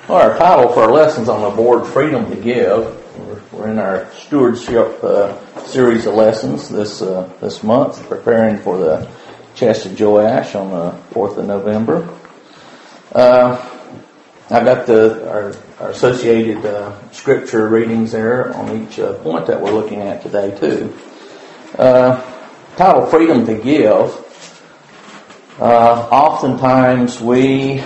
Well, our title for our lessons on the board, Freedom to Give. We're in our stewardship series of lessons this month, preparing for the Chest of Joash on the 4th of November. I've got our associated scripture readings there on each point that we're looking at today too. Title, Freedom to Give. Oftentimes we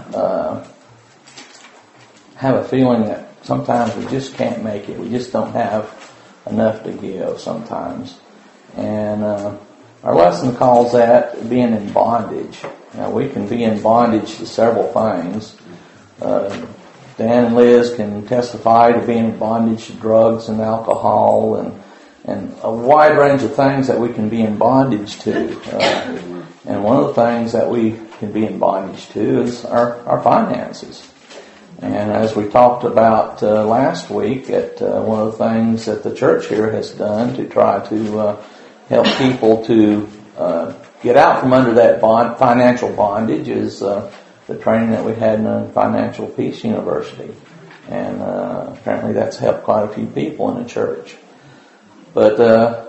have a feeling that sometimes we just can't make it. We just don't have enough to give sometimes. And our lesson calls that being in bondage. Now, we can be in bondage to several things. Dan and Liz can testify to being in bondage to drugs and alcohol and a wide range of things that we can be in bondage to. And one of the things that we can be in bondage to is our finances. And as we talked about last week, one of the things that the church here has done to try to help people to get out from under that financial bondage is the training that we had in Financial Peace University. And apparently that's helped quite a few people in the church. But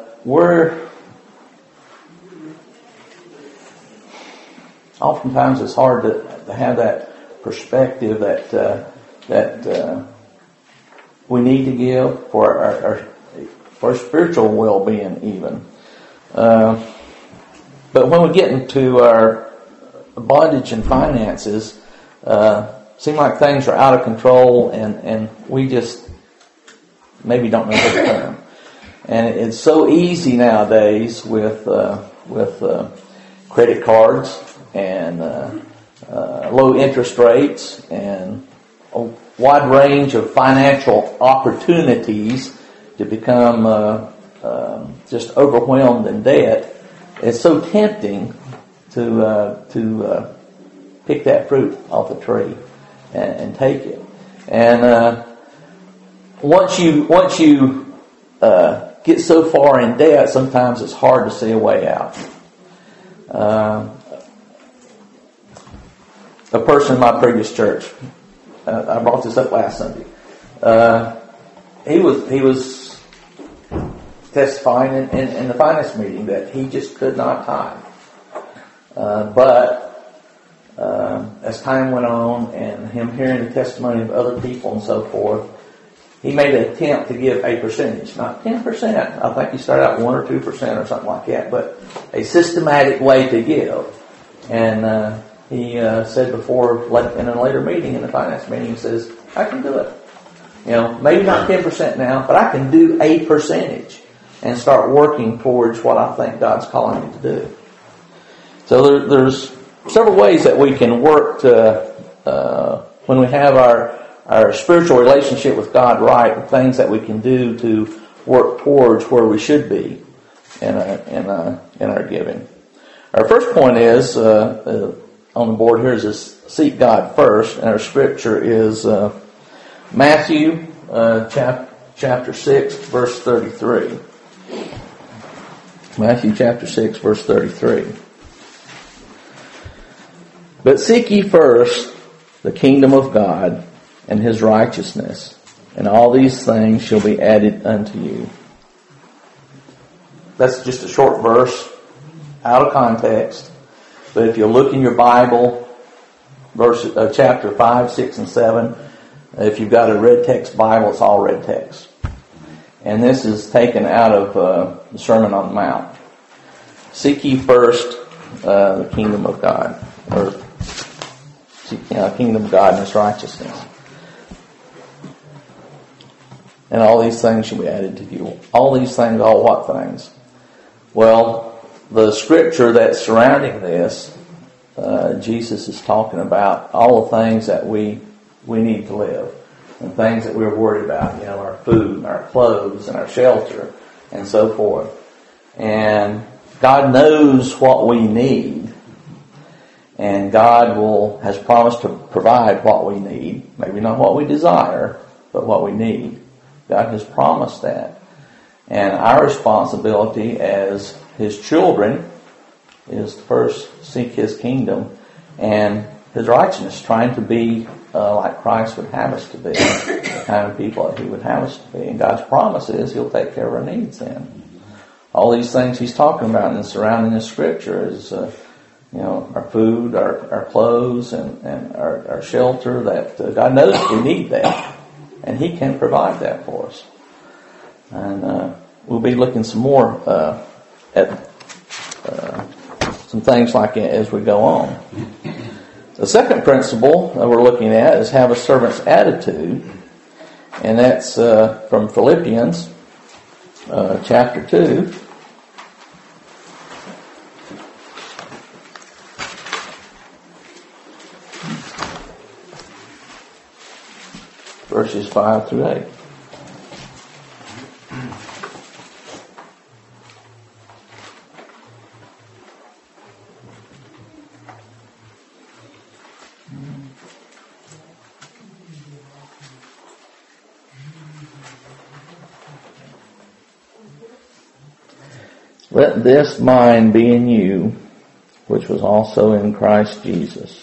oftentimes it's hard to have that perspective that we need to give for our spiritual well-being even. But when we get into our bondage and finances, seem like things are out of control and we just maybe don't know where to turn. And it's so easy nowadays with credit cards and low interest rates and a wide range of financial opportunities to become just overwhelmed in debt. It's so tempting to pick that fruit off the tree and take it. And once you get so far in debt, sometimes it's hard to see a way out. A person in my previous church, I brought this up last Sunday. He was testifying in the finance meeting that he just could not tithe. But as time went on and him hearing the testimony of other people and so forth, he made an attempt to give a percentage, not 10%. I think he started out 1 or 2% or something like that, but a systematic way to give. And he said before, in a later meeting, in the finance meeting, he says, I can do it. Maybe not 10% now, but I can do a percentage and start working towards what I think God's calling me to do. So there's several ways that we can work to, when we have our spiritual relationship with God right, the things that we can do to work towards where we should be in our giving. Our first point is, on the board here, is seek God first, and our scripture is Matthew chapter 6, verse 33. Matthew chapter 6, verse 33. But seek ye first the kingdom of God and His righteousness, and all these things shall be added unto you. That's just a short verse, out of context. But if you look in your Bible, chapter 5, 6, and 7, if you've got a red text Bible, it's all red text. And this is taken out of the Sermon on the Mount. Seek ye first the kingdom of God, or kingdom of God and His righteousness. And all these things shall be added to you. All these things, all what things? Well, the scripture that's surrounding this, Jesus is talking about all the things that we need to live and things that we're worried about, our food and our clothes and our shelter and so forth. And God knows what we need, and God has promised to provide what we need. Maybe not what we desire, but what we need. God has promised that. And our responsibility as His children is to first seek His kingdom and His righteousness, trying to be like Christ would have us to be, the kind of people that He would have us to be. And God's promise is He'll take care of our needs then. All these things He's talking about and surrounding the Scripture is, our food, our clothes, and our shelter, that God knows we need that. And He can provide that for us. And we'll be looking some more at some things like it as we go on. The second principle that we're looking at is have a servant's attitude. And that's from Philippians chapter 2. Verses 5 through 8. Let this mind be in you, which was also in Christ Jesus,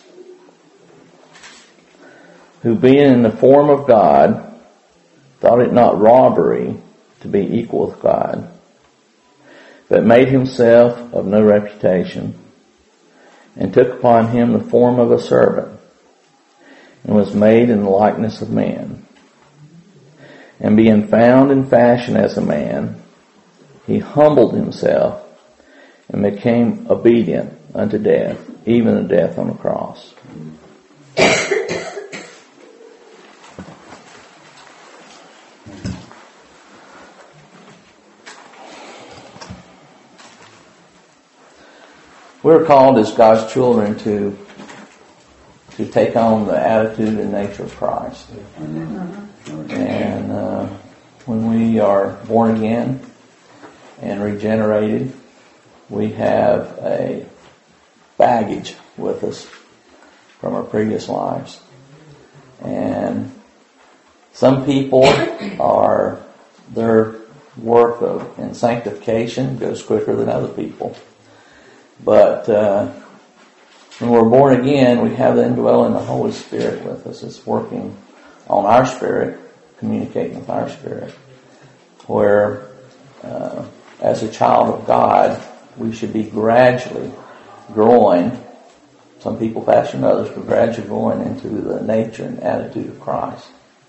who being in the form of God, thought it not robbery to be equal with God, but made himself of no reputation, and took upon him the form of a servant, and was made in the likeness of man. And being found in fashion as a man, he humbled himself and became obedient unto death, even the death on the cross. We're called as God's children to take on the attitude and nature of Christ. And when we are born again and regenerated, we have a baggage with us from our previous lives. And some people their work in sanctification goes quicker than other people. But when we're born again, we have the indwelling the Holy Spirit with us. It's working on our spirit, communicating with our spirit. Where, as a child of God, we should be gradually growing, some people faster than others, but gradually growing into the nature and attitude of Christ.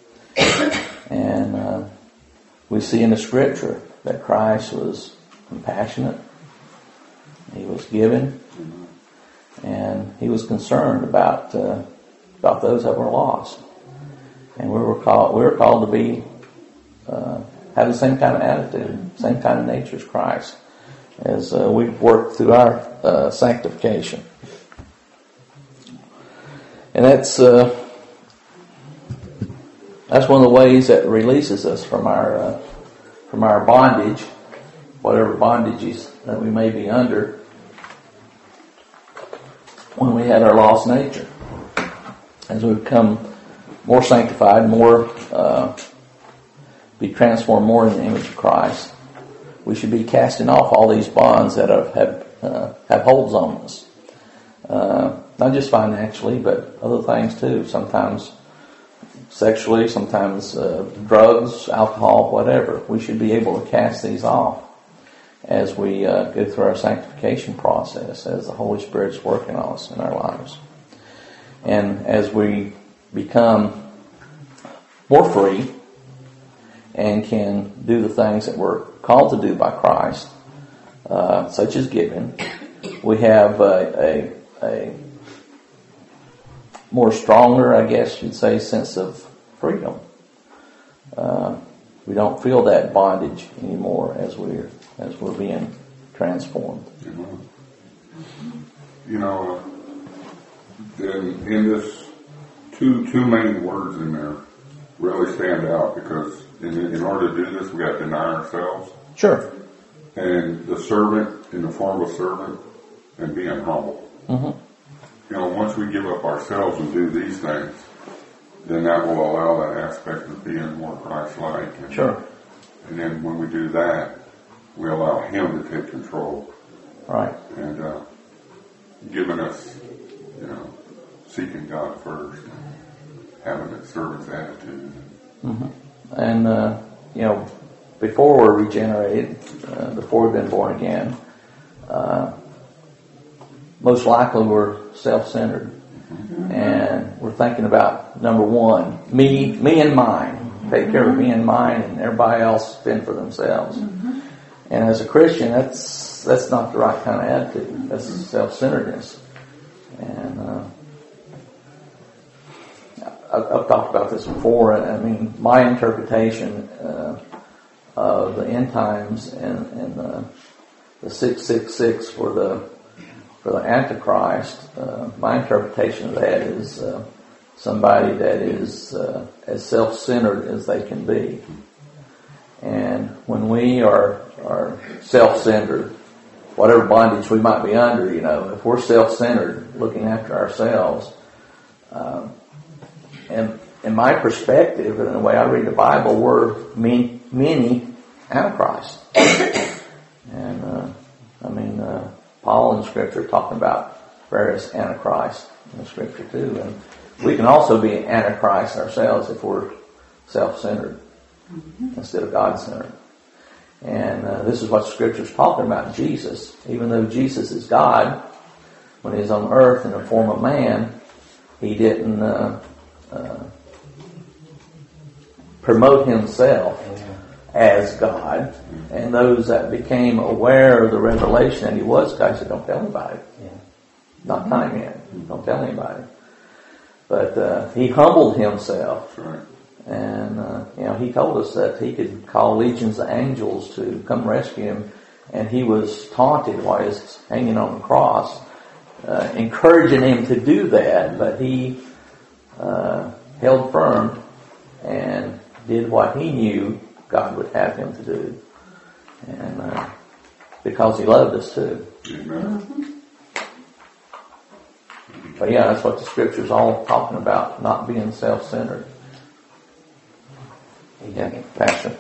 And we see in the Scripture that Christ was compassionate. He was giving, and he was concerned about those that were lost. And we were called to be have the same kind of attitude, same kind of nature as Christ, as we work through our sanctification. And that's one of the ways that releases us from our bondage, whatever bondages that we may be under when we had our lost nature. As we become more sanctified, more be transformed more in the image of Christ, we should be casting off all these bonds that have holds on us. Not just financially, but other things too. Sometimes sexually, sometimes drugs, alcohol, whatever. We should be able to cast these off as we go through our sanctification process, as the Holy Spirit's working on us in our lives. And as we become more free and can do the things that we're called to do by Christ, such as giving, we have a more stronger, I guess you'd say, sense of freedom. We don't feel that bondage anymore as we're being transformed. In this, two main words in there really stand out, because in order to do this, we got to deny ourselves. Sure. And the servant, in the form of a servant, and being humble. Mm-hmm. Once we give up ourselves and do these things, then that will allow that aspect of being more Christ-like. Sure. And then when we do that, we allow Him to take control. Right. And giving us, seeking God first. having a servant's attitude. And, before we're regenerated, before we've been born again, most likely we're self-centered. And we're thinking about, number one, me and mine. Take care of me and mine, and everybody else fend for themselves. And as a Christian, that's not the right kind of attitude. That's self-centeredness. And I've talked about this before. I mean, my interpretation of the end times and the 666 for the Antichrist, my interpretation of that is somebody that is as self-centered as they can be. And when we are self-centered, whatever bondage we might be under, if we're self-centered, looking after ourselves, and in my perspective, and the way I read the Bible, we're many Antichrists. And Paul in Scripture talking about various Antichrists in the Scripture too. And we can also be Antichrist ourselves if we're self-centered instead of God-centered. And this is what Scripture is talking about Jesus. Even though Jesus is God, when He was on earth in the form of man, He didn't promote Himself as God. And those that became aware of the revelation that He was God said, don't tell anybody. Not time yet. Don't tell anybody. But He humbled Himself. Right. And, He told us that He could call legions of angels to come rescue Him. And He was taunted while He was hanging on the cross, encouraging Him to do that. But He held firm and did what He knew God would have Him to do. And because He loved us too. Amen. But yeah, that's what the Scripture's all talking about, not being self-centered. Yeah, Pastor.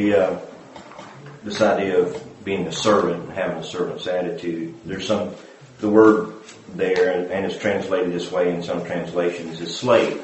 This idea of being a servant and having a servant's attitude, the word there, and it's translated this way in some translations, is slave.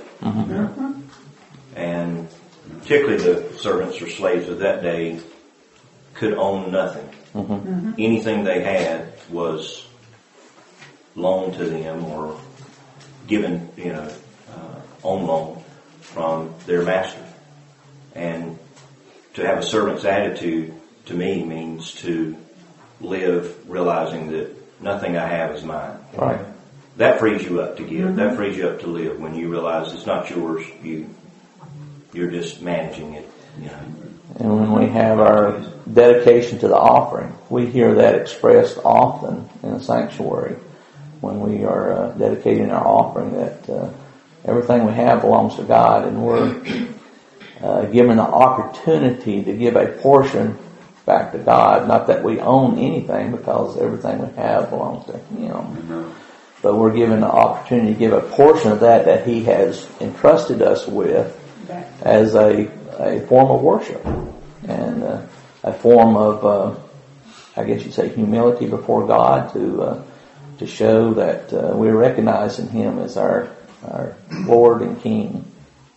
And particularly the servants or slaves of that day could own nothing. Anything they had was loaned to them or given, on loan from their master. And to have a servant's attitude, to me, means to live realizing that nothing I have is mine. Right. That frees you up to give. That frees you up to live when you realize it's not yours. You're just managing it. And when we have our dedication to the offering, we hear that expressed often in the sanctuary. When we are dedicating our offering, that everything we have belongs to God, and we're given the opportunity to give a portion back to God. Not that we own anything, because everything we have belongs to Him. But we're given the opportunity to give a portion of that He has entrusted us with as a form of worship and a form of, I guess you'd say, humility before God to show that we're recognizing Him as our Lord and King.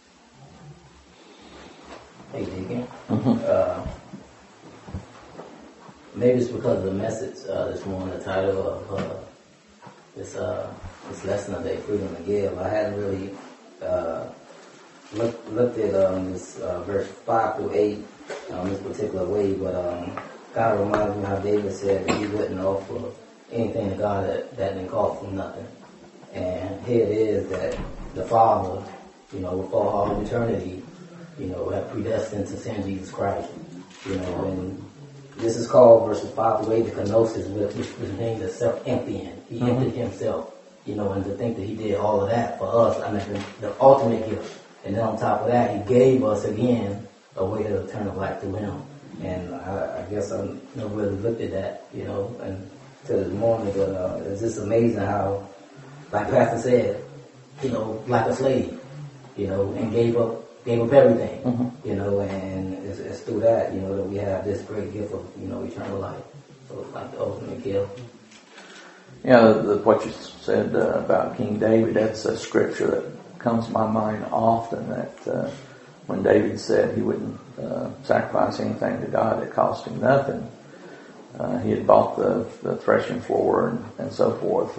Hey, Deacon. Maybe it's because of the message this morning, the title of this lesson today, Freedom to Give. I hadn't really looked at this verse 5 through 8 this particular way, but kind of reminds me how David said that he wouldn't offer anything to God that didn't cost him nothing. And here it is that the Father, before all of eternity, have predestined to send Jesus Christ. And this is called verses 5 through 8, the kenosis, which means the self-emptying. He emptied Himself, and to think that He did all of that for us, the ultimate gift. And then on top of that, He gave us again a way to eternal life through Him. And I guess I never really looked at that, and till this morning, but it's just amazing how, like Pastor said, like a slave, and gave up everything, and it's through that, that we have this great gift of, eternal life. So it's like the ultimate gift. What you said about King David, that's a scripture that comes to my mind often that when David said he wouldn't sacrifice anything to God that cost him nothing, he had bought the threshing floor and so forth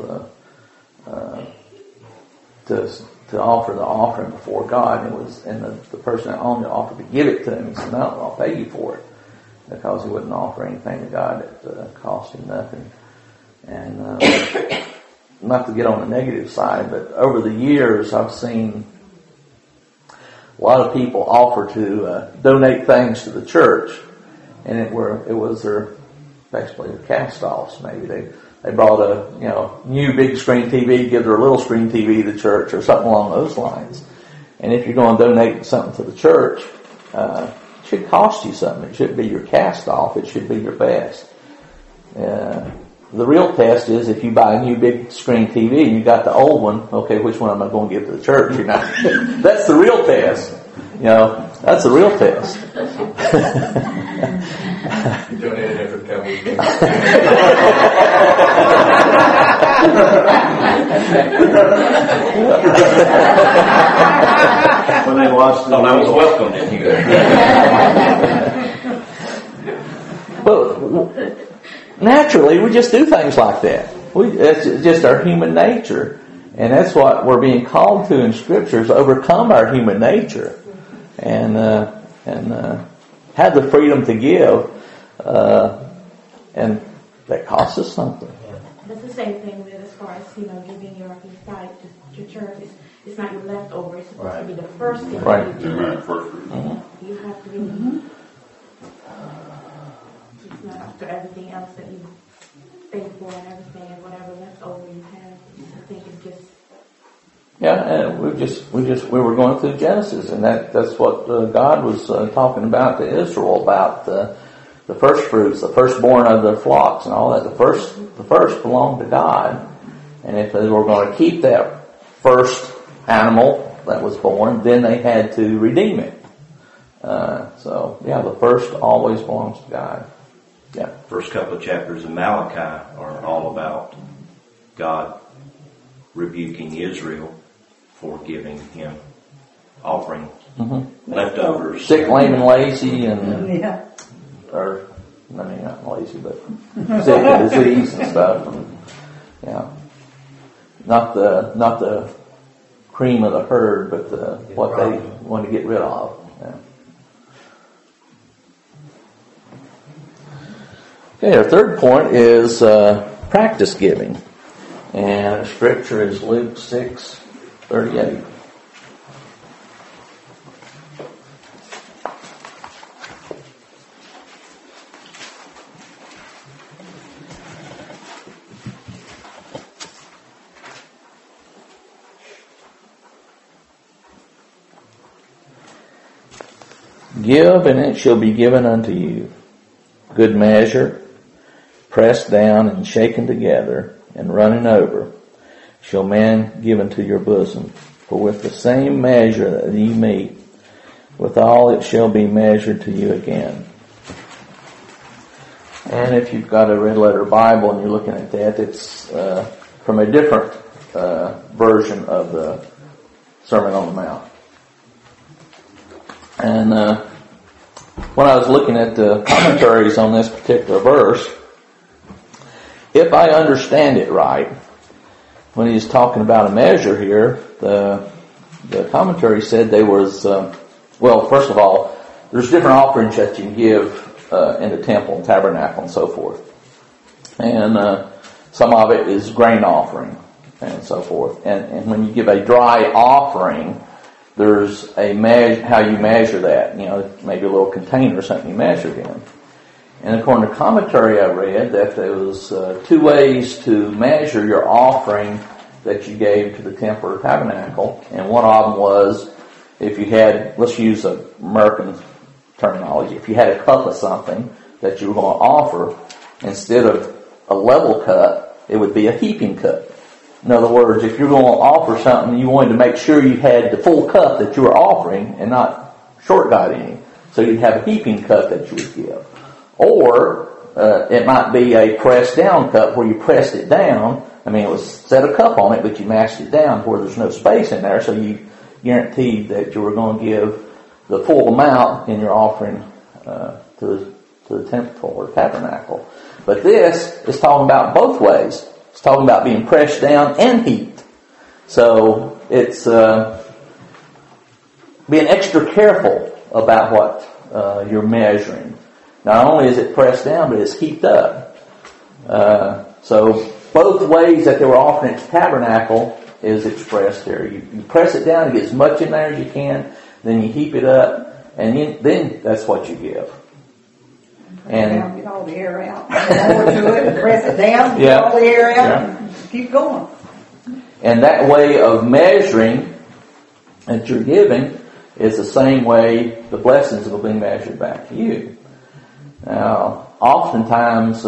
to offer the offering before God. And the person that owned it offered to give it to him. He said, "No, I'll pay you for it," because he wouldn't offer anything to God that cost him nothing. And not to get on the negative side, but over the years I've seen a lot of people offer to donate things to the church, and it was basically their cast-offs. Maybe they brought a new big screen TV, give their little screen TV to the church or something along those lines. And if you're going to donate something to the church, it should cost you something. It shouldn't be your cast-off. It should be your best. The real test is if you buy a new big screen TV and you got the old one, okay, which one am I going to give to the church? That's the real test. That's the real test. You donated it for the Cowboys game. When they watched the I was welcome, didn't you? Well, naturally, we just do things like that. It's just our human nature. And that's what we're being called to in Scripture, is overcome our human nature. And have the freedom to give. And that costs us something. That's the same thing with as far as, giving your tithe to church. It's not your leftover. It's supposed to be the first thing Right. that you do. Amen. First fruit. Mm-hmm. You have to it's not after everything else that you pay for and everything and whatever leftover you have. I think it's just. Yeah, and we were going through Genesis, and that's what God was talking about to Israel about the first fruits, the firstborn of their flocks, and all that. The first belonged to God, and if they were going to keep that first animal that was born, then they had to redeem it. The first always belongs to God. Yeah. First couple of chapters of Malachi are all about God rebuking Israel for giving him offering leftovers. Sick, lame, and lazy, and not lazy, but sick and disease and stuff. And, not the cream of the herd, but what they want to get rid of. Yeah. Okay, our third point is practice giving, and our scripture is Luke 6:38. Give, and it shall be given unto you. Good measure, pressed down and shaken together, and running over, shall man give into your bosom. For with the same measure that ye mete, withal it shall be measured to you again. And if you've got a red letter Bible and you're looking at that, it's from a different version of the Sermon on the Mount. And when I was looking at the commentaries on this particular verse, if I understand it right, when he's talking about a measure here, the commentary said there was, first of all, there's different offerings that you can give in the temple and tabernacle and so forth. And some of it is grain offering and so forth. And when you give a dry offering, there's how you measure that. Maybe a little container or something you measure it in. And according to commentary I read that there was 2 ways to measure your offering that you gave to the temple or tabernacle. And one of them was if you had, let's use American terminology, if you had a cup of something that you were going to offer, instead of a level cut, it would be a heaping cut. In other words, if you're going to offer something, you wanted to make sure you had the full cup that you were offering and not short got any. So you'd have a heaping cup that you would give. Or it might be a pressed down cup where you pressed it down, I mean, it was set a cup on it, but you mashed it down where there's no space in there, so you guaranteed that you were going to give the full amount in your offering to the temple or tabernacle. But this is talking about both ways. It's talking about being pressed down and heaped. So it's being extra careful about what you're measuring. Not only is it pressed down, but it's heaped up. So both ways that they were offering at the tabernacle is expressed here. You press it down, you get as much in there as you can, then you heap it up, and then that's what you give. And get all the air out. More to it, press it down, get all the air out, and keep going. And that way of measuring that you're giving is the same way the blessings will be measured back to you. Now, oftentimes,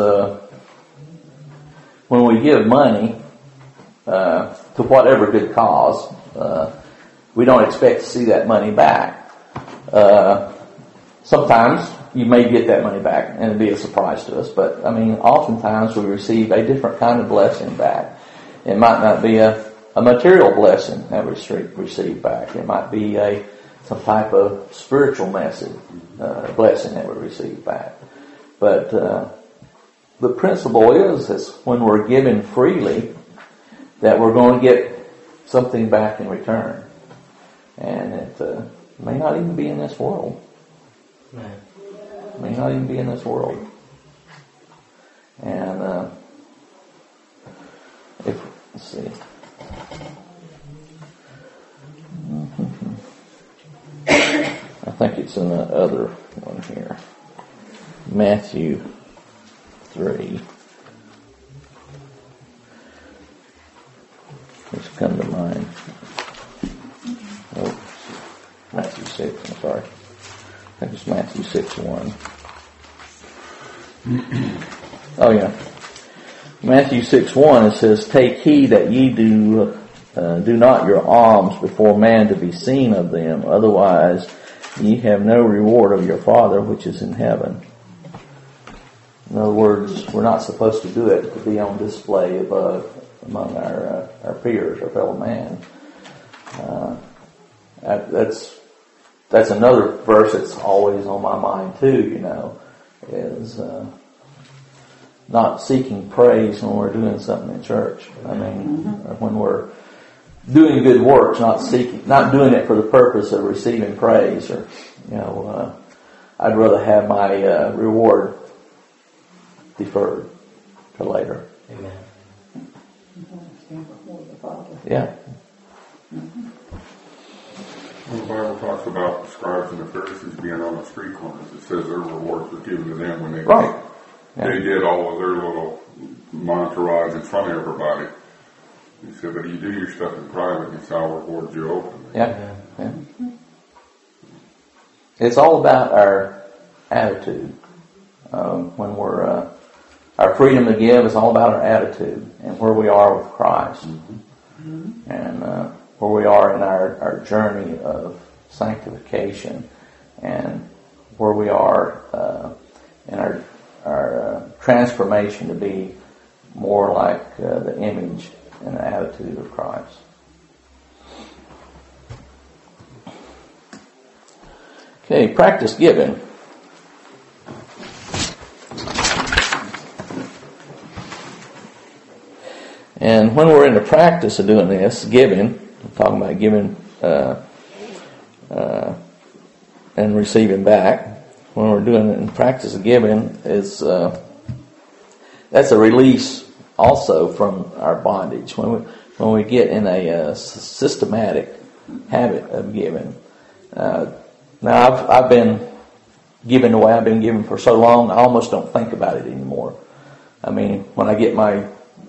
when we give money to whatever good cause, we don't expect to see that money back. Sometimes you may get that money back and it'll be a surprise to us, but I mean, oftentimes we receive a different kind of blessing back. It might not be a material blessing that we receive back. It might be some type of spiritual blessing that we receive back. But the principle is when we're giving freely, that we're going to get something back in return. And it may not even be in this world. It may not even be in this world. And let's see. I think it's in the other one here. Matthew 3. What's come to mind? Oh, Matthew 6, I'm sorry. I think it's Matthew 6:1. Oh yeah. Matthew 6:1, it says, "Take heed that ye do not your alms before man to be seen of them, otherwise ye have no reward of your Father which is in heaven." In other words, we're not supposed to do it to be on display above among our peers, our fellow man. That's another verse that's always on my mind too, is not seeking praise when we're doing something in church. I mean, when we're doing good works, not doing it for the purpose of receiving praise, or I'd rather have my reward deferred to later. Amen. Stand before the Father. Yeah. Well, the Bible talks about the scribes and the Pharisees being on the street corners. It says their rewards were given to them when they they did all of their little entourage in front of everybody. He said, but you do your stuff in private, and I'll reward you openly. Yeah. It's all about our attitude. When we're our freedom to give is all about our attitude and where we are with Christ, and where we are in our journey of sanctification, and where we are in our transformation to be more like the image and the attitude of Christ. Okay, practice giving. And when we're in the practice of doing this, giving, I'm talking about giving and receiving back, when we're doing it in practice of giving, that's a release also from our bondage. When we get in a systematic habit of giving. Now I've been giving the way I've been giving for so long, I almost don't think about it anymore. I mean, when I get my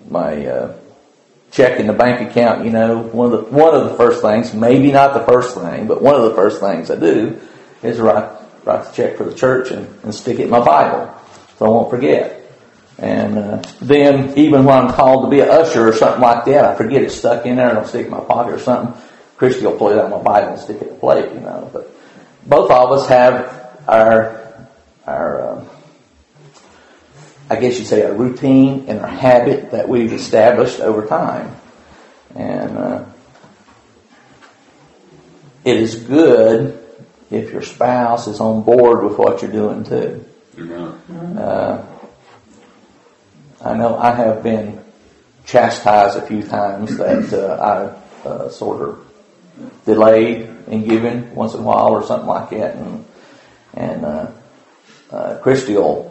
check in the bank account, one of the first things, maybe not the first thing, but one of the first things I do is write the check for the church and stick it in my Bible so I won't forget. And then even when I'm called to be an usher or something like that, I forget it's stuck in there and I'll stick it in my pocket or something. Christy will pull it out of my Bible and stick it in the plate, But both of us have our I guess you'd say, a routine and a habit that we've established over time. And it is good if your spouse is on board with what you're doing too. I know I have been chastised a few times that I sort of delayed in giving once in a while or something like that, and Christy will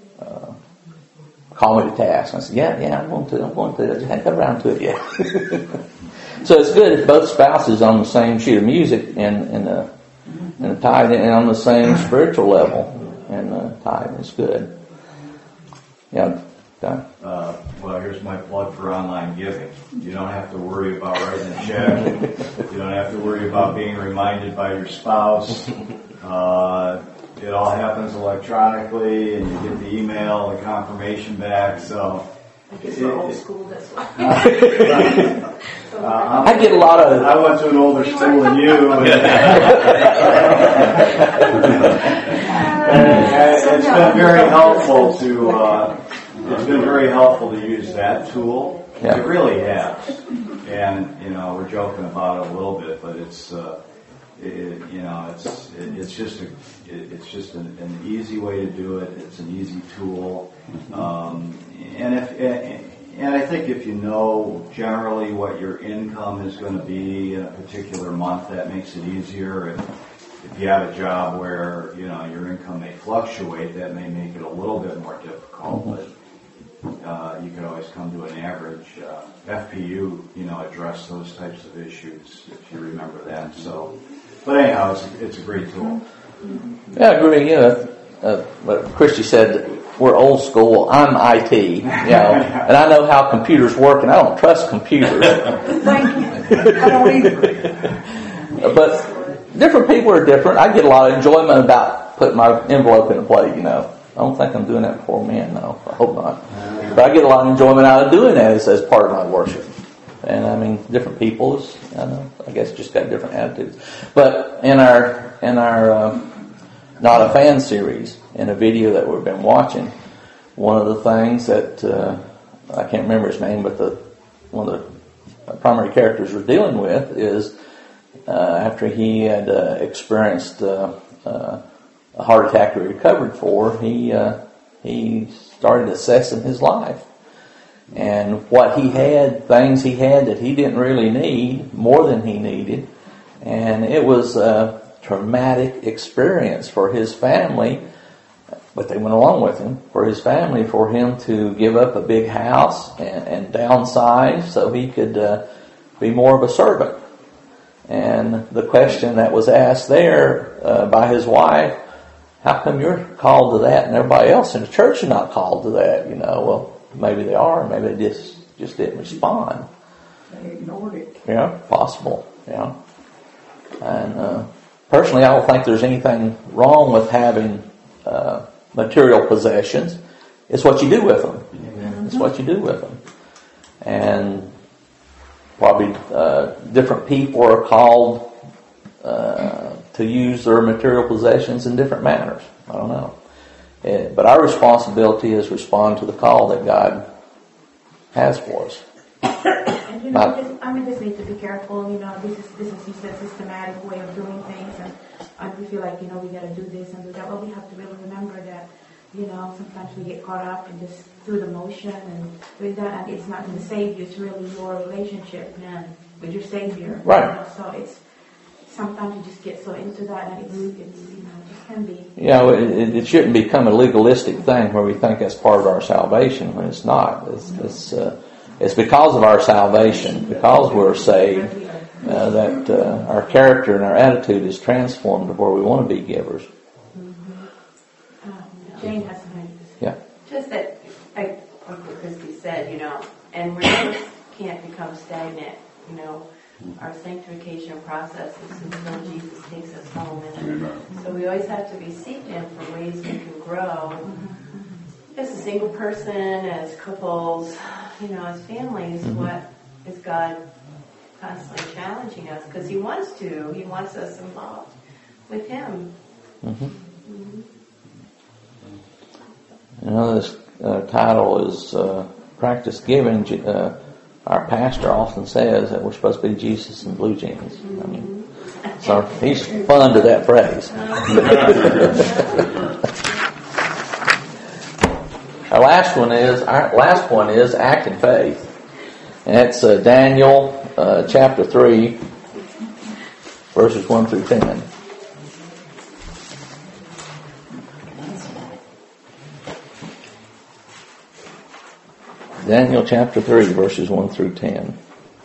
call me to task. I said, yeah, I'm going to. I just haven't got around to it yet. So it's good if both spouses on the same sheet of music and the tithe and on the same spiritual level and tithe. It's good. Yeah. Well, here's my plug for online giving. You don't have to worry about writing a check. You don't have to worry about being reminded by your spouse. It all happens electronically, and you get the email, the confirmation back. So I guess we're old school, that's why. I get a lot of. I went to an older school than you. And it's been very helpful to. It's been very helpful to use that tool. Yeah. It really has. And we're joking about it a little bit, but it's it's just an easy way to do it. It's an easy tool. And I think if you know generally what your income is going to be in a particular month, that makes it easier. And if you have a job where your income may fluctuate, that may make it a little bit more difficult. But you could always come to an average. FPU, address those types of issues if you remember that. So, but anyhow, it's a great tool. Yeah, I agree. What Christy said, we're old school. I'm IT, and I know how computers work, and I don't trust computers. Thank you. I don't either. But different people are different. I get a lot of enjoyment about putting my envelope in a plate. I don't think I'm doing that for men, no. I hope not. But I get a lot of enjoyment out of doing that as part of my worship. And I mean, different people, I guess, just got different attitudes. But in our Not a Fan series, in a video that we've been watching, one of the things that I can't remember his name, but one of the primary characters we're dealing with is after he had experienced a heart attack he recovered for, he started assessing his life. And what he had, things he had that he didn't really need, more than he needed. And it was a traumatic experience for his family, but they went along with him, for his family, for him to give up a big house and downsize so he could be more of a servant. And the question that was asked there by his wife, how come you're called to that and everybody else in the church is not called to that? Well, maybe they are, maybe they just didn't respond. They ignored it. Yeah, possible. Yeah. And personally, I don't think there's anything wrong with having material possessions. It's what you do with them. It's what you do with them. And probably different people are called to use their material possessions in different manners. I don't know. But our responsibility is respond to the call that God has for us. And we just need to be careful. This is you said, systematic way of doing things, and we feel like we got to do this and do that. But we have to really remember that sometimes we get caught up in just through the motion and with that, and it's not going to save you. It's really your relationship with your Savior. Right. So it's sometimes you just get so into that, and it just can be. It shouldn't become a legalistic thing where we think that's part of our salvation when it's not. It's because of our salvation, because we're saved, that our character and our attitude is transformed to where we want to be givers. Jane has something to say. Yeah. Just that, like what Christy said, and we just can't become stagnant, our sanctification process is until Jesus takes us home. And so we always have to be seeking for ways we can grow as a single person, as couples, as families. What is God constantly challenging us? Because He wants us involved with Him. This title is Practice Giving. Our pastor often says that we're supposed to be Jesus in blue jeans. I mean, so he's fond of that phrase. Our last one is act in faith. And that's Daniel chapter 3, verses 1 through 10. Daniel chapter 3, verses 1 through 10.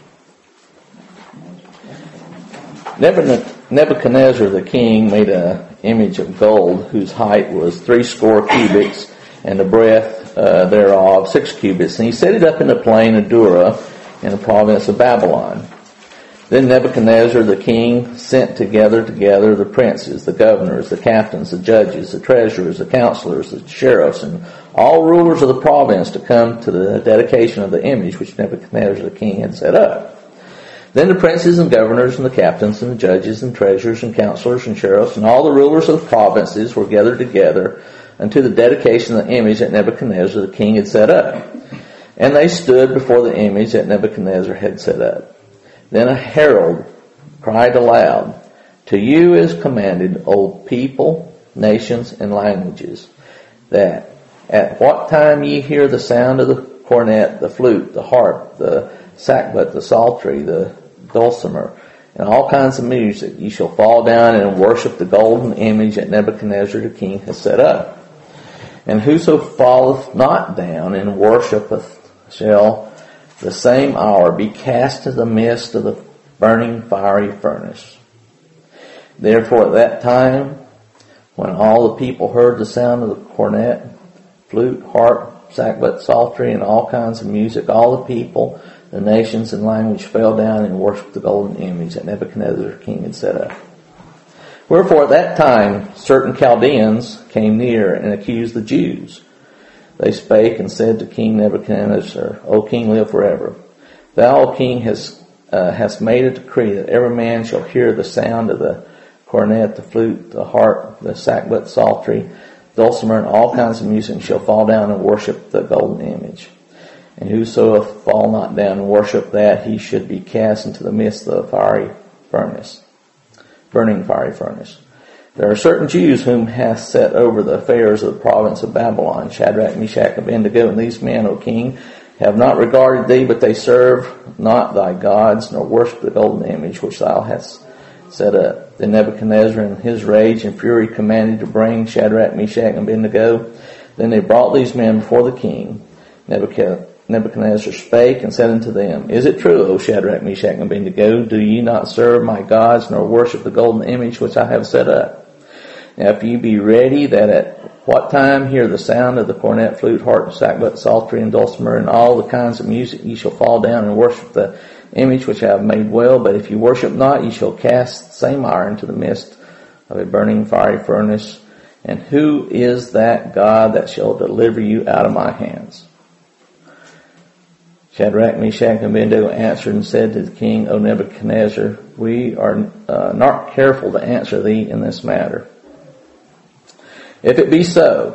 Nebuchadnezzar the king made an image of gold whose height was 60 cubits and the breadth thereof 6 cubits. And he set it up in the plain of Dura in the province of Babylon. Then Nebuchadnezzar the king sent together the princes, the governors, the captains, the judges, the treasurers, the counselors, the sheriffs, and all rulers of the province to come to the dedication of the image which Nebuchadnezzar the king had set up. Then the princes and governors and the captains and the judges and treasurers and counselors and sheriffs and all the rulers of the provinces were gathered together unto the dedication of the image that Nebuchadnezzar the king had set up. And they stood before the image that Nebuchadnezzar had set up. Then a herald cried aloud, To you is commanded, O people, nations, and languages, that at what time ye hear the sound of the cornet, the flute, the harp, the sackbut, the psaltery, the dulcimer, and all kinds of music, ye shall fall down and worship the golden image that Nebuchadnezzar the king has set up. And whoso falleth not down and worshipeth shall the same hour be cast to the midst of the burning fiery furnace. Therefore at that time, when all the people heard the sound of the cornet, flute, harp, sackbut, psaltery, and all kinds of music, all the people, the nations, and language fell down and worshipped the golden image that Nebuchadnezzar the king had set up. Wherefore at that time certain Chaldeans came near and accused the Jews. They spake and said to King Nebuchadnezzar, O king, live forever. Thou, O king, hast made a decree that every man shall hear the sound of the cornet, the flute, the harp, the sackbut, psaltery, dulcimer, and all kinds of music, and shall fall down and worship the golden image. And whoso fall not down and worship that, he should be cast into the midst of the fiery furnace, burning fiery furnace. There are certain Jews whom hath set over the affairs of the province of Babylon, Shadrach, Meshach, and Abednego, and these men, O king, have not regarded thee, but they serve not thy gods, nor worship the golden image which thou hast set up. Then Nebuchadnezzar in his rage and fury commanded to bring Shadrach, Meshach, and Abednego. Then they brought these men before the king. Nebuchadnezzar spake and said unto them, Is it true, O Shadrach, Meshach, and Abednego, do ye not serve my gods, nor worship the golden image which I have set up? Now if ye be ready, that at what time hear the sound of the cornet, flute, harp, sackbut, psaltery, and dulcimer, and all the kinds of music, ye shall fall down and worship the image which I have made well. But if ye worship not, ye shall cast the same hour into the midst of a burning fiery furnace. And who is that God that shall deliver you out of my hands? Shadrach, Meshach, and Abednego answered and said to the king, O Nebuchadnezzar, we are not careful to answer thee in this matter. If it be so,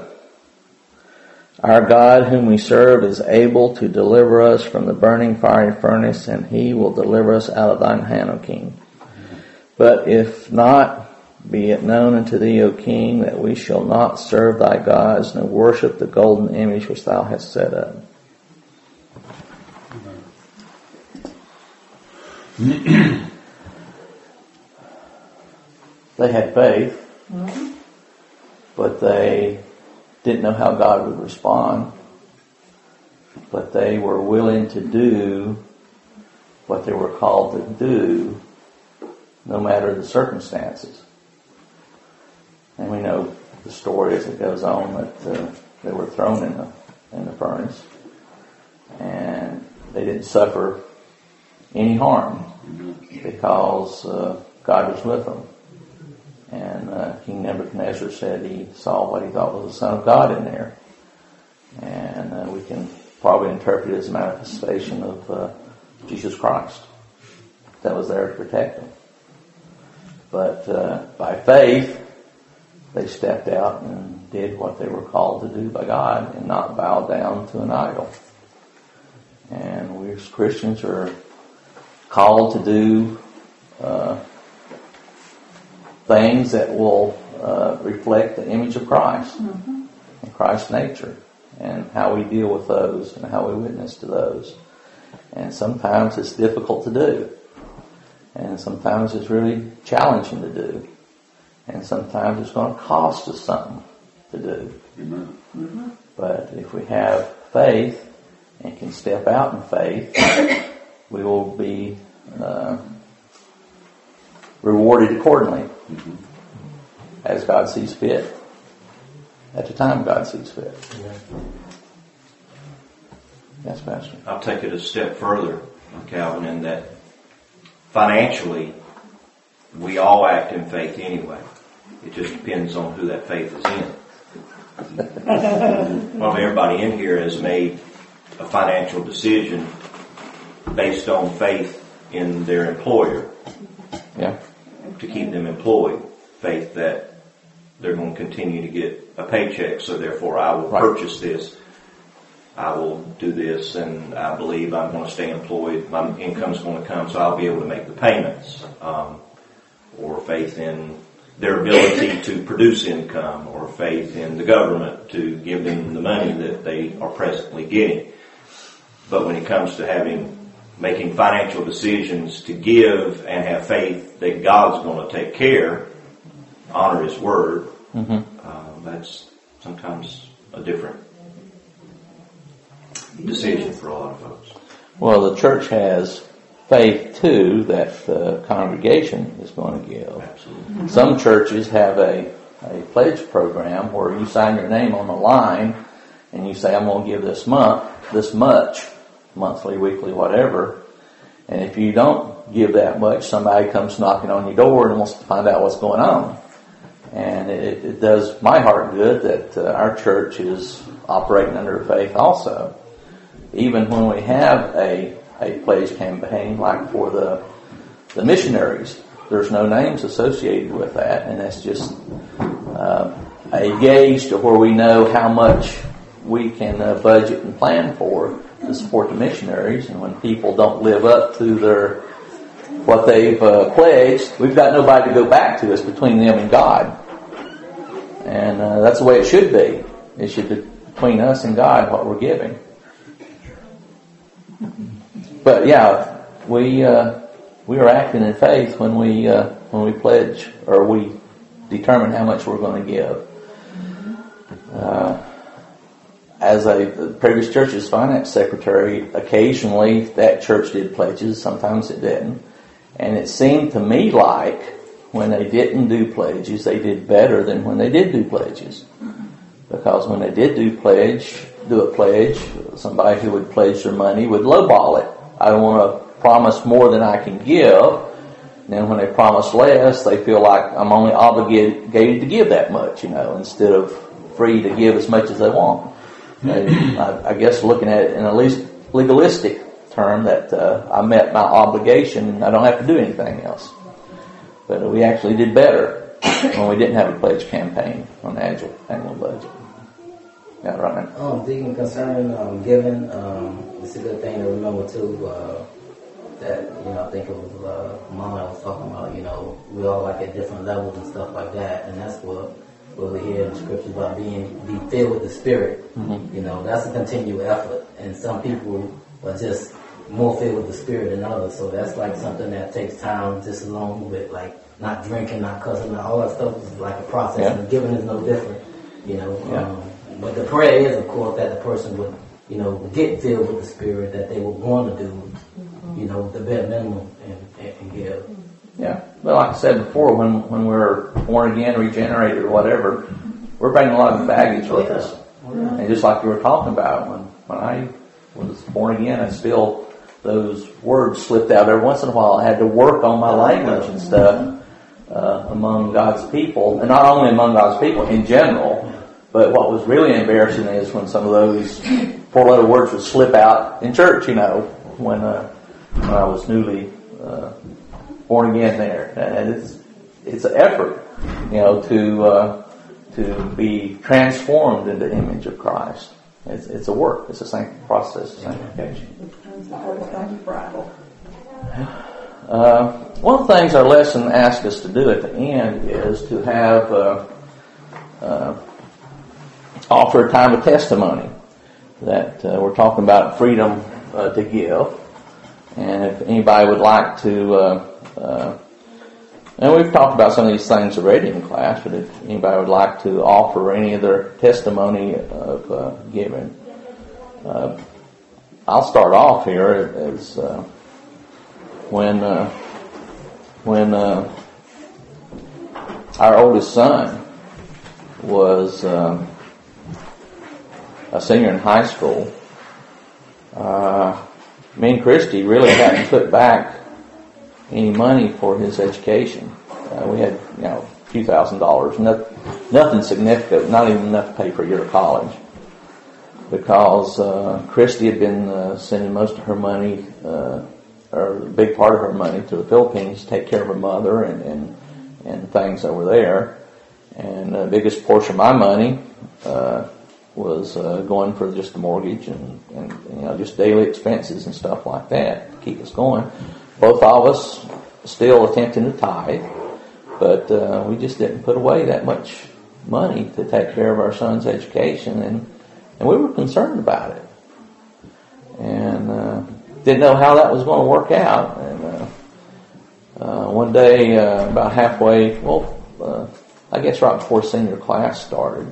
our God whom we serve is able to deliver us from the burning fiery furnace, and he will deliver us out of thine hand, O king. But if not, be it known unto thee, O king, that we shall not serve thy gods, nor worship the golden image which thou hast set up. They had faith, but they didn't know how God would respond. But they were willing to do what they were called to do, no matter the circumstances. And we know the story as it goes on that they were thrown in the furnace, and they didn't suffer any harm because God was with them. And King Nebuchadnezzar said he saw what he thought was the Son of God in there. And we can probably interpret it as a manifestation of Jesus Christ that was there to protect them. But by faith, they stepped out and did what they were called to do by God and not bow down to an idol. And we as Christians are called to do things that will reflect the image of Christ and Christ's nature, and how we deal with those and how we witness to those. And sometimes it's difficult to do, and sometimes it's really challenging to do, and sometimes it's going to cost us something to do. Amen. But if we have faith and can step out in faith, we will be rewarded accordingly as God sees fit, at the time God sees fit. Yes, Pastor. I'll take it a step further, Calvin, in that financially we all act in faith anyway. It just depends on who that faith is in. Probably everybody in here has made a financial decision based on faith in their employer. Yeah. To keep them employed. Faith that they're going to continue to get a paycheck, so therefore I will purchase this. I will do this, and I believe I'm going to stay employed. My income's going to come, so I'll be able to make the payments. Or faith in their ability to produce income, or faith in the government to give them the money that they are presently getting. But when it comes to making financial decisions to give and have faith that God's going to take care, honor His word, that's sometimes a different decision for a lot of folks. Well, the church has faith too that the congregation is going to give. Absolutely. Some churches have a pledge program where you sign your name on the line and you say, I'm going to give this much, monthly, weekly, whatever. And if you don't give that much, somebody comes knocking on your door and wants to find out what's going on. And it does my heart good that our church is operating under faith also. Even when we have a pledge campaign like for the missionaries, there's no names associated with that, and that's just a gauge to where we know how much we can budget and plan for to support the missionaries. And when people don't live up to what they've pledged, we've got nobody to go back to. It's between them and God, and that's the way it should be. It should be between us and God what we're giving. But yeah, we are acting in faith when we pledge or we determine how much we're going to give. As a previous church's finance secretary, occasionally that church did pledges, sometimes it didn't. And it seemed to me like when they didn't do pledges, they did better than when they did do pledges. Because when they did do a pledge, somebody who would pledge their money would lowball it. I don't want to promise more than I can give. And then when they promise less, they feel like I'm only obligated to give that much, instead of free to give as much as they want. And I guess looking at it in a legalistic term, that I met my obligation and I don't have to do anything else. But we actually did better when we didn't have a pledge campaign on the annual budget. Yeah, right. Deacon, concerning giving, it's a good thing to remember too. That I think it was Mama was talking about. We all like at different levels and stuff like that, and that's what we hear in the scriptures about be filled with the Spirit. Mm-hmm. That's a continual effort, and some people are just more filled with the Spirit than others. So that's like something that takes time, just along with like not drinking, not cussing, all that stuff is like a process. Yeah. And giving is no different. Yeah. But the prayer is, of course, that the person would, get filled with the Spirit, that they would want to do, the bare minimum and give. Yeah. But like I said before, when we're born again, regenerated, or whatever, we're bringing a lot of baggage with us. Yeah. And just like you were talking about, when I was born again, those words slipped out every once in a while. I had to work on my language and stuff among God's people, and not only among God's people, in general. But what was really embarrassing is when some of those four-letter words would slip out in church, when I was newly born again there. And it's an effort, to to be transformed into the image of Christ. It's a work. It's a process of sanctification. One of the things our lesson asks us to do at the end is to have offer a time of testimony. That we're talking about freedom to give, and if anybody would like to, and we've talked about some of these things already in class, but if anybody would like to offer any of their testimony of giving, I'll start off here as when our oldest son was a senior in high school, me and Christy really hadn't put back any money for his education. We had, a few $1,000s, nothing significant, not even enough to pay for a year of college. Because Christy had been sending most of her money, or a big part of her money, to the Philippines to take care of her mother and things over there. And the biggest portion of my money was going for just the mortgage and just daily expenses and stuff like that to keep us going. Both of us still attempting to tithe, but we just didn't put away that much money to take care of our son's education, and we were concerned about it, and didn't know how that was going to work out. And one day, about halfway, I guess right before senior class started,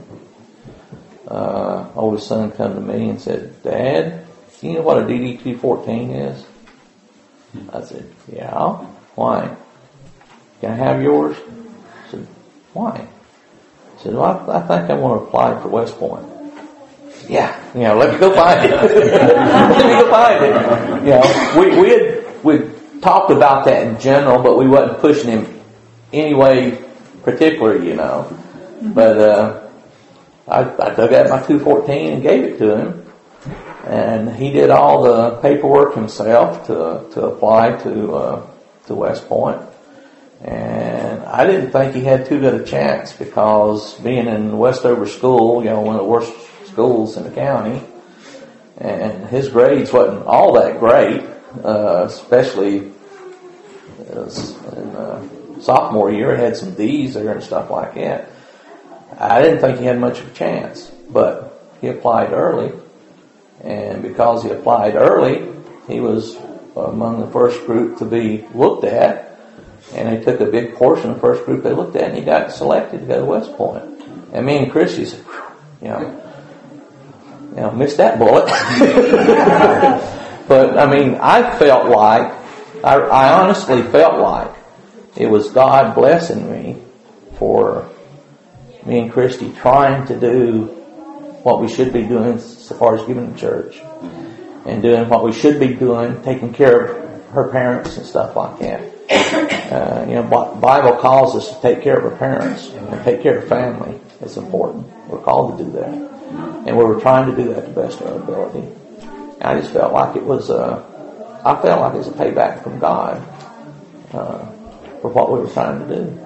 oldest son come to me and said, "Dad, do you know what a DD-214 is?" I said, "Yeah." "Why?" "Can I have yours?" I said, "Why?" I said, "Well, I think I want to apply for West Point." "Yeah, let me go find it." Let me go find it. We'd talked about that in general, but we wasn't pushing him any way particular, But I dug out my 214 and gave it to him, and he did all the paperwork himself to apply to West Point. And I didn't think he had too good a chance, because being in Westover School, one of the worst schools in the county, and his grades wasn't all that great, especially in sophomore year. He had some D's there and stuff like that. I didn't think he had much of a chance, but he applied early, and because he applied early, he was among the first group to be looked at, and they took a big portion of the first group they looked at, and he got selected to go to West Point. And me and Christy said, missed that bullet. But I felt like, I honestly felt like it was God blessing me for me and Christy trying to do what we should be doing so far as giving to church, and doing what we should be doing, taking care of her parents and stuff like that. Bible calls us to take care of our parents and take care of family. It's important. We're called to do that, and we were trying to do that to the best of our ability. I just felt like it was a payback from God for what we were trying to do.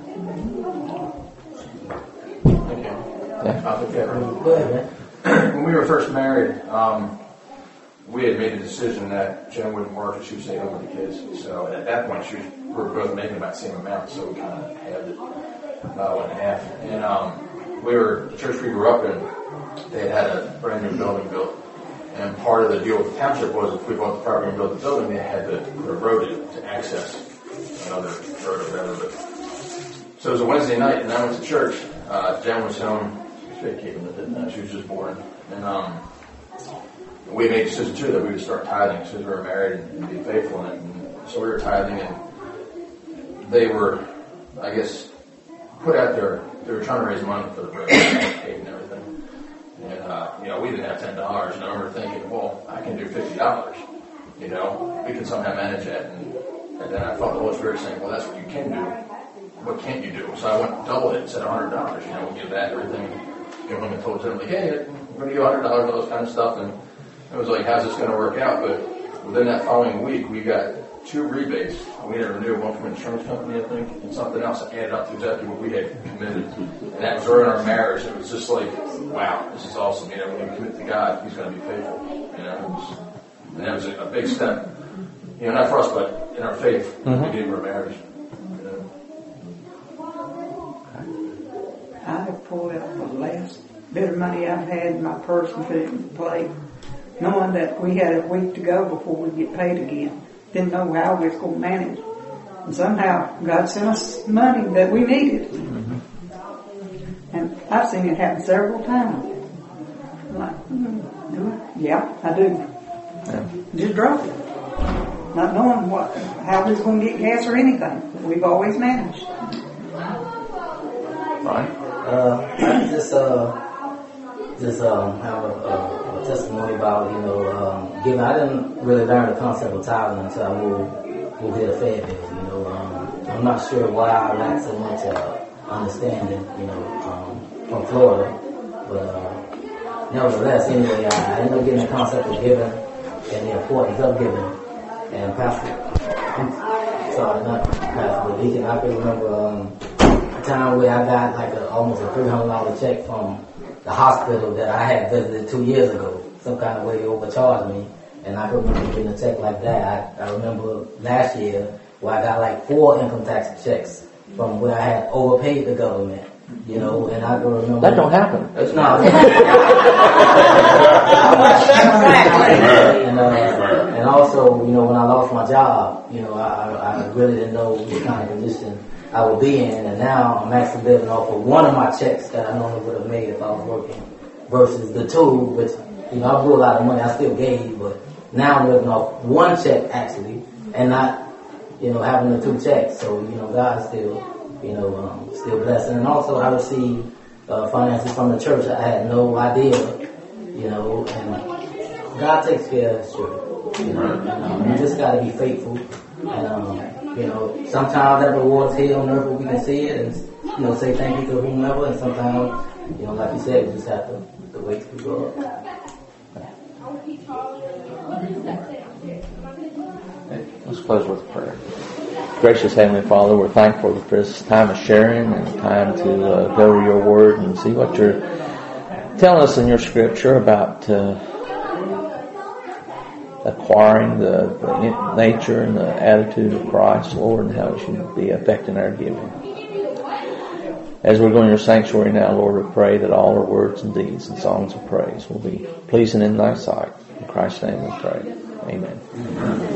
When we were first married, we had made a decision that Jen wouldn't work and she would stay home with the kids. So at that point, we were both making about the same amount, so we kind of halved it, one and a half. And the church we grew up in, they had a brand new building built. And part of the deal with the township was if we bought the property and built the building, they had to put a road in to access another road or whatever. So it was a Wednesday night, and I went to church. Jen was home. She was just born. And we made a decision, too, that we would start tithing as soon as we were married and be faithful in it. And so we were tithing, and they were, I guess, put out there. They were trying to raise money for the birthday cake and everything. And, we didn't have $10. And I remember thinking, well, I can do $50. We can somehow manage that. And then I felt the Holy Spirit saying, well, that's what you can do. What can't you do? So I went and doubled it and said $100. We'll give that everything. And told them, like, hey, we're going to give $100, all this kind of stuff. And it was like, how's this going to work out? But within that following week, we got 2 rebates. We never knew, one from an insurance company, I think, and something else that added up to exactly what we had committed. And that was during our marriage. It was just like, wow, this is awesome. You know, when we commit to God, He's going to be faithful. You know, and that was a big step. You know, not for us, but in our faith, we gave our marriage. You know. I have pulled out the last bit of money I've had in my purse and put it in the plate, knowing that we had a week to go before we get paid again. Didn't know how we was going to manage. And somehow God sent us money that we needed. And I've seen it happen several times. I'm like, do I? Yeah, I do. Yeah. Just drop it. Not knowing how we was going to get gas or anything. But we've always managed. Right. I just have a testimony about, giving. I didn't really learn the concept of tithing until I moved here to Fayetteville. I'm not sure why I lacked so much understanding, from Florida, but nevertheless, anyway, I ended up getting the concept of giving and the importance of giving. And Pastor, but Deacon, I can remember a time where I got like almost a $300 check from the hospital that I had visited 2 years ago. Some kind of way they overcharged me, and I can remember getting a check like that. I remember last year where I got like 4 income tax checks from where I had overpaid the government. And I can remember That don't happen. That's not. And also, when I lost my job, I really didn't know what kind of condition I would be in, and now I'm actually living off of one of my checks that I normally would have made if I was working, versus the 2, which I blew a lot of money. I still gave, but now I'm living off 1 check actually, and not having the 2 checks. So God is still still blessing. And also I received finances from the church. I had no idea, and God takes care of His children. You just got to be faithful. And, sometimes that reward is here on earth where we can see it and, say thank you to whomever. And sometimes, like you said, we just have to wait till we go up. Let's close with prayer. Gracious Heavenly Father, we're thankful for this time of sharing and time to go to your word and see what you're telling us in your scripture about acquiring the nature and the attitude of Christ, Lord, and how it should be affecting our giving. As we're going to your sanctuary now, Lord, we pray that all our words and deeds and songs of praise will be pleasing in thy sight. In Christ's name we pray. Amen.